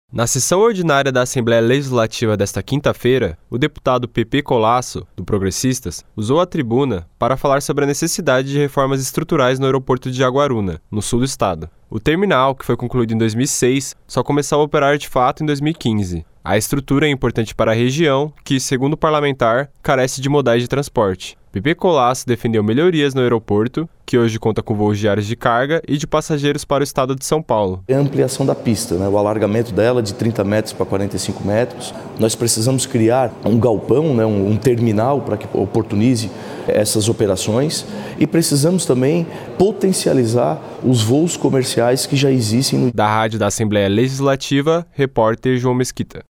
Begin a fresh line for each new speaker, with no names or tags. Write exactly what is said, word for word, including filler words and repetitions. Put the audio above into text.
Na sessão ordinária da Assembleia Legislativa desta quinta-feira, o deputado Pepe Colasso, do Progressistas, usou a tribuna para falar sobre a necessidade de reformas estruturais no aeroporto de Jaguaruna, no sul do estado. O terminal, que foi concluído em dois mil e seis, só começou a operar de fato em dois mil e quinze. A estrutura é importante para a região, que, segundo o parlamentar, carece de modais de transporte. Pepe Colasso defendeu melhorias no aeroporto, que hoje conta com voos diários de carga e de passageiros para o estado de São Paulo.
É a ampliação da pista, né? O alargamento dela de trinta metros para quarenta e cinco metros. Nós precisamos criar um galpão, né? um, um terminal para que oportunize essas operações e precisamos também potencializar os voos comerciais que já existem. No...
Da Rádio da Assembleia Legislativa, repórter João Mesquita.